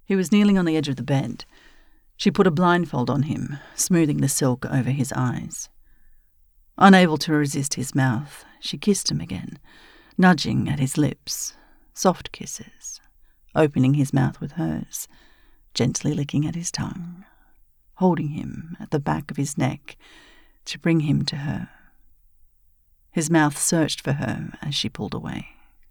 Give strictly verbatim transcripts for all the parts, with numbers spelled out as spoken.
He was kneeling on the edge of the bed. She put a blindfold on him, smoothing the silk over his eyes. Unable to resist his mouth, she kissed him again, nudging at his lips, soft kisses, opening his mouth with hers, gently licking at his tongue, holding him at the back of his neck to bring him to her. His mouth searched for her as she pulled away.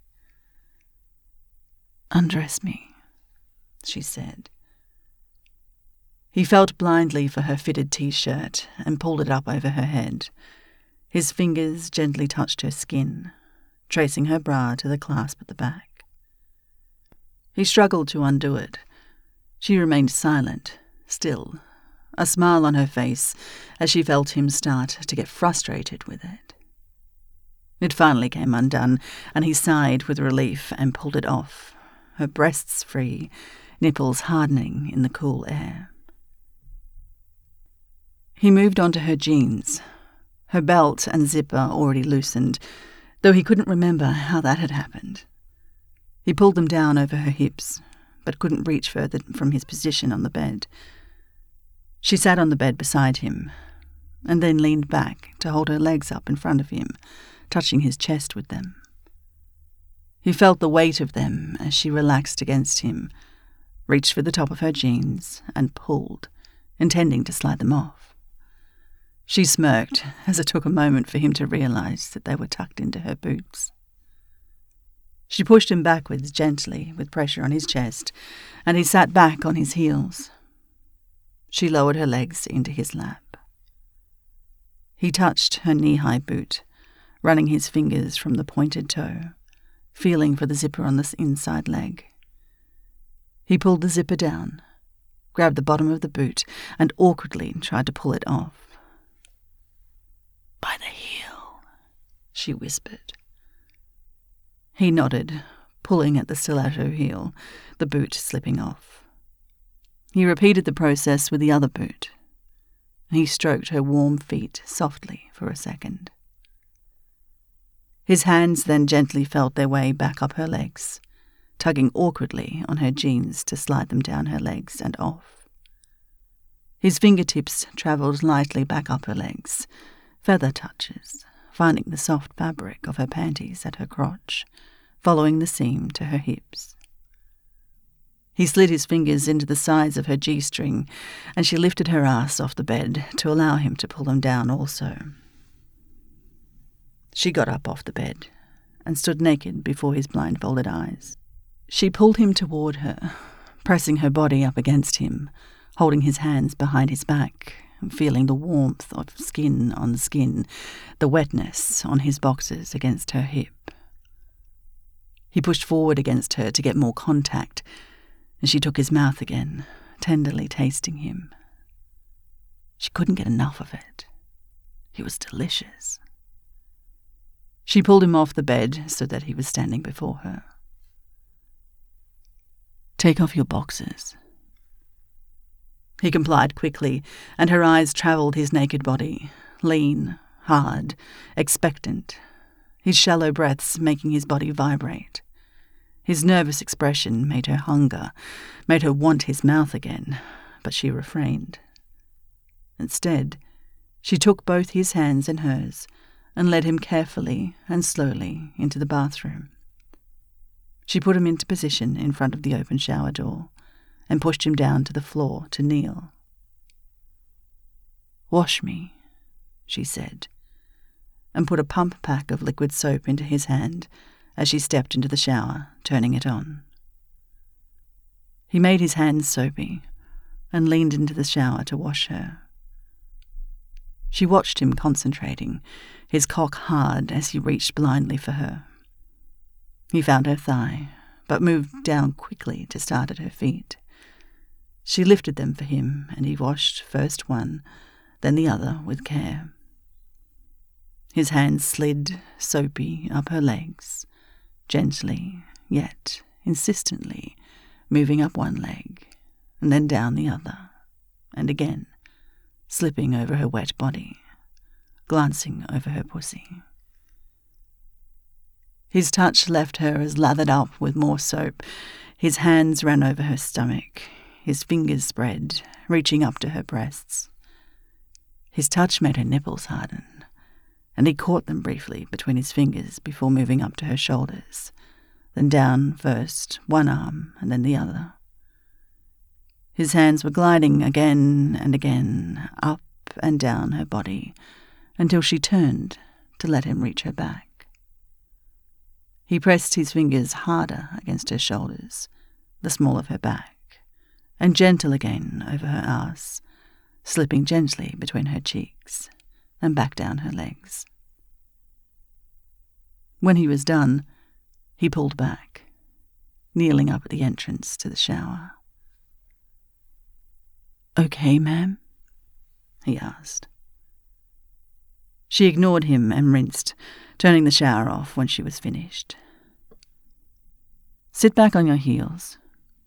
"Undress me," she said. He felt blindly for her fitted T-shirt and pulled it up over her head. His fingers gently touched her skin, tracing her bra to the clasp at the back. He struggled to undo it. She remained silent, still, a smile on her face as she felt him start to get frustrated with it. It finally came undone, and he sighed with relief and pulled it off, her breasts free, nipples hardening in the cool air. He moved on to her jeans, her belt and zipper already loosened, though he couldn't remember how that had happened. He pulled them down over her hips, but couldn't reach further from his position on the bed. She sat on the bed beside him, and then leaned back to hold her legs up in front of him, touching his chest with them. He felt the weight of them as she relaxed against him, reached for the top of her jeans, and pulled, intending to slide them off. She smirked as it took a moment for him to realize that they were tucked into her boots. She pushed him backwards gently with pressure on his chest, and he sat back on his heels. She lowered her legs into his lap. He touched her knee-high boot, running his fingers from the pointed toe, feeling for the zipper on the inside leg. He pulled the zipper down, grabbed the bottom of the boot, and awkwardly tried to pull it off. "By the heel," she whispered. He nodded, pulling at the stiletto heel, the boot slipping off. He repeated the process with the other boot. He stroked her warm feet softly for a second. His hands then gently felt their way back up her legs, tugging awkwardly on her jeans to slide them down her legs and off. His fingertips travelled lightly back up her legs, feather touches, finding the soft fabric of her panties at her crotch, following the seam to her hips. He slid his fingers into the sides of her G-string, and she lifted her ass off the bed to allow him to pull them down also. She got up off the bed and stood naked before his blindfolded eyes. She pulled him toward her, pressing her body up against him, holding his hands behind his back, feeling the warmth of skin on skin, the wetness on his boxers against her hip. He pushed forward against her to get more contact, and she took his mouth again, tenderly tasting him. She couldn't get enough of it. He was delicious. She pulled him off the bed so that he was standing before her. "Take off your boxers." He complied quickly, and her eyes travelled his naked body, lean, hard, expectant, his shallow breaths making his body vibrate. His nervous expression made her hunger, made her want his mouth again, but she refrained. Instead, she took both his hands in hers and led him carefully and slowly into the bathroom. She put him into position in front of the open shower door and pushed him down to the floor to kneel. "Wash me," she said, and put a pump pack of liquid soap into his hand as she stepped into the shower, turning it on. He made his hands soapy and leaned into the shower to wash her. She watched him concentrating, his cock hard as he reached blindly for her. He found her thigh, but moved down quickly to start at her feet. She lifted them for him, and he washed first one, then the other with care. His hands slid, soapy, up her legs, gently, yet insistently, moving up one leg, and then down the other, and again, slipping over her wet body, glancing over her pussy. His touch left her as lathered up with more soap, His hands ran over her stomach, his fingers spread, reaching up to her breasts. His touch made her nipples harden, and he caught them briefly between his fingers before moving up to her shoulders, then down first one arm and then the other. His hands were gliding again and again, up and down her body, until she turned to let him reach her back. He pressed his fingers harder against her shoulders, the small of her back, and gentle again over her arse, slipping gently between her cheeks and back down her legs. When he was done, he pulled back, kneeling up at the entrance to the shower. "Okay, ma'am?" he asked. She ignored him and rinsed, turning the shower off when she was finished. "Sit back on your heels."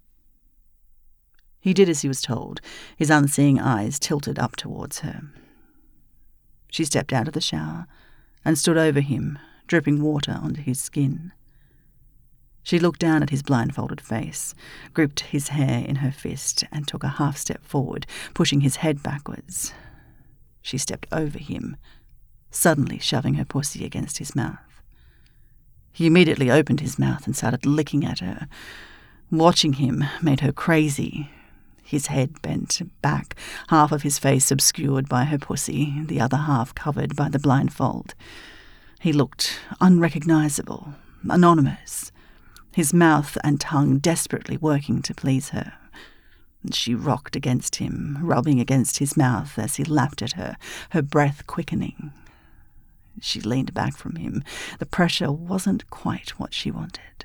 He did as he was told, his unseeing eyes tilted up towards her. She stepped out of the shower and stood over him, dripping water onto his skin. She looked down at his blindfolded face, gripped his hair in her fist, and took a half step forward, pushing his head backwards. She stepped over him, suddenly shoving her pussy against his mouth. He immediately opened his mouth and started licking at her. Watching him made her crazy. His head bent back, half of his face obscured by her pussy, the other half covered by the blindfold. He looked unrecognizable, anonymous, his mouth and tongue desperately working to please her. She rocked against him, rubbing against his mouth as he lapped at her, her breath quickening. She leaned back from him. The pressure wasn't quite what she wanted.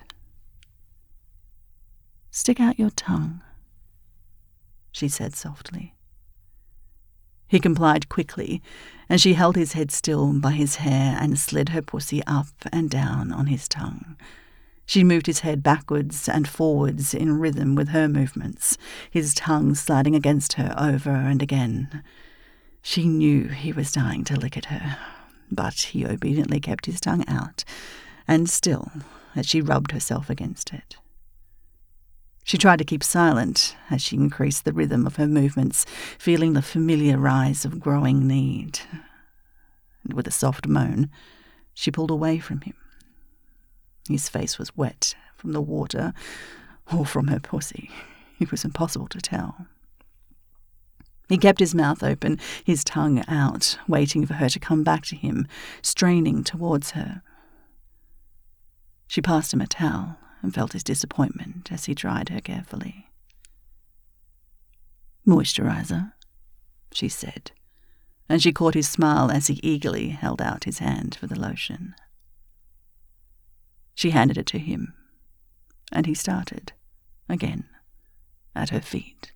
"Stick out your tongue," she said softly. He complied quickly, and she held his head still by his hair and slid her pussy up and down on his tongue. She moved his head backwards and forwards in rhythm with her movements, his tongue sliding against her over and again. She knew he was dying to lick at her, but he obediently kept his tongue out, and still, as she rubbed herself against it. She tried to keep silent as she increased the rhythm of her movements, feeling the familiar rise of growing need. And with a soft moan, she pulled away from him. His face was wet from the water or from her pussy. It was impossible to tell. He kept his mouth open, his tongue out, waiting for her to come back to him, straining towards her. She passed him a towel and felt his disappointment as he dried her carefully. "Moisturizer," she said, and she caught his smile as he eagerly held out his hand for the lotion. She handed it to him, and he started, again, at her feet.